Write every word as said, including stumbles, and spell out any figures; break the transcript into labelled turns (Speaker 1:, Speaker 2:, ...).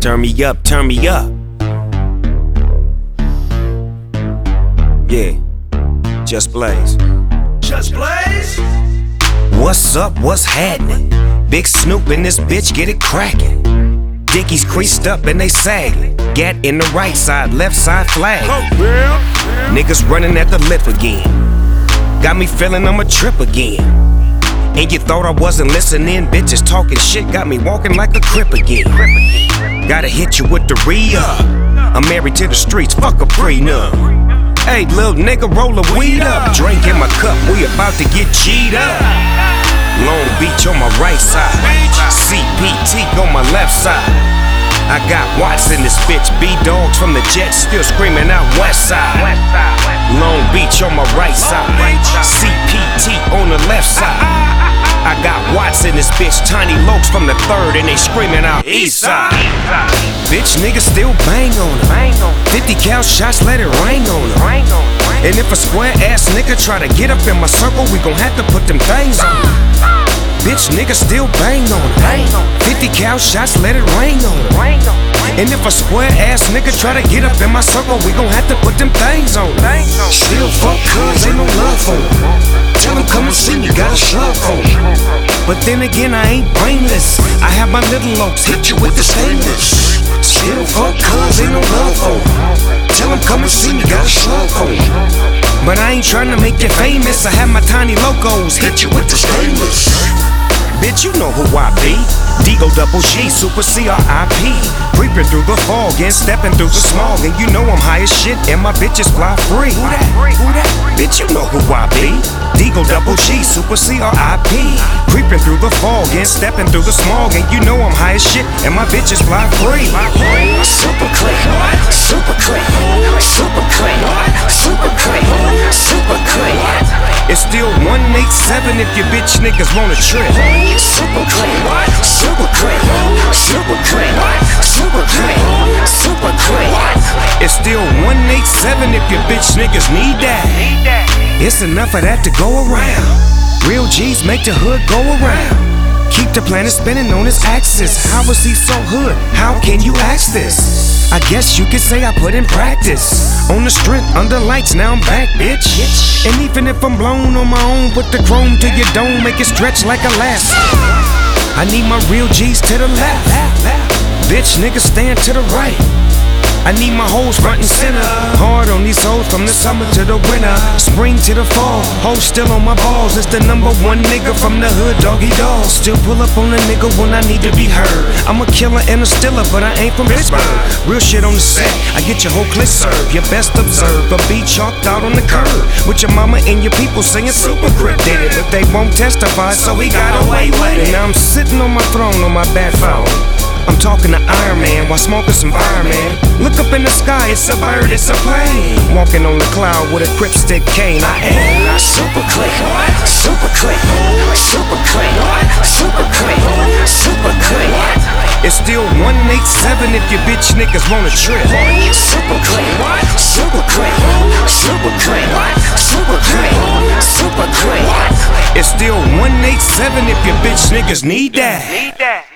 Speaker 1: Turn me up, turn me up. Yeah, Just Blaze.
Speaker 2: Just Blaze?
Speaker 1: What's up, what's happening? Big Snoop in this bitch, get it crackin'. Dickies creased up and they sagging. Gat in the right side, left side flag. Niggas running at the lip again. Got me feeling I'm a trip again. And you thought I wasn't listening? Bitches talking shit got me walking like a crip again. Gotta hit you with the re-up. I'm married to the streets, fuck a prenup. Hey, little nigga, roll a weed up. Drink in my cup, we about to get G'd up. Long Beach on my right side, C P T on my left side. I got Watts in this bitch, B-Dogs from the Jets still screaming out West Side. Long Beach on my right side, C P T on the left side. I got Watts in this bitch, Tiny Lokes from the third and they screaming out East Side. Bitch niggas still bang on them. fifty cal shots, let it rain on them. And if a square ass nigga try to get up in my circle, we gon' have to put them things on him. Bitch niggas still bang on them. fifty cal shots, let it rain on them. And if a square ass nigga try to get up in my circle, we gon' have to put them things on him. Still fuck cuz ain't no love for him. Tell him come and see me, got a slug for him. But then again I ain't brainless. I have my little Lokes hit you with the stainless. Still fuck cuz ain't no love for him. Tell him come and see me, got a slug for him. But I ain't tryna make you famous. I have my Tiny Lokes hit you with the stainless. Bitch, you know who I be. Digo double G, Super C R I P. Creeping through the fog and stepping through the smog. And you know I'm high as shit and my bitches fly free. Who that? Who that? Bitch, you know who I be. Digo double G, Super C R I P. Creeping through the fog and stepping through the smog. And you know I'm high as shit and my bitches fly free.
Speaker 3: Super click, super click, super click, super click, super click.
Speaker 1: It's still one eight seven if your bitch niggas wanna trip.
Speaker 3: Super click, super click, super click, super click, super click.
Speaker 1: It's still one eight seven if your bitch niggas need that. It's enough of that to go around. Real G's make the hood go around. Keep the planet spinning on its axis. How is he so hood? How can you ask this? I guess you could say I put in practice. On the strength, under lights, now I'm back, bitch. And even if I'm blown on my own, put the chrome to your dome, make it stretch like elastic. I need my real G's to the left. Bitch, niggas stand to the right. I need my hoes front and center. Hard on these hoes from the summer to the winter, spring to the fall. Hoes still on my balls. It's the number one nigga from the hood, doggy dog. Still pull up on a nigga when I need to be heard. I'm a killer and a stiller, but I ain't from Pittsburgh. Real shit on the set, I get your whole clip served. Your best observed, a beat chalked out on the curb. With your mama and your people singing Super Crip did it, but they won't testify, so he got away with it. Now I'm sitting on my throne on my bad phone. I'm talking to Iron Man while smoking some fireman. Look up in the sky, it's a bird, it's a plane. Walking on the cloud with a Crip stick cane. I am
Speaker 3: super click, super click, super click, super click, super click.
Speaker 1: It's still one eight seven if your bitch niggas wanna trip.
Speaker 3: Super click, super click, super click, super click, super click.
Speaker 1: It's still one eight seven if your bitch niggas need that.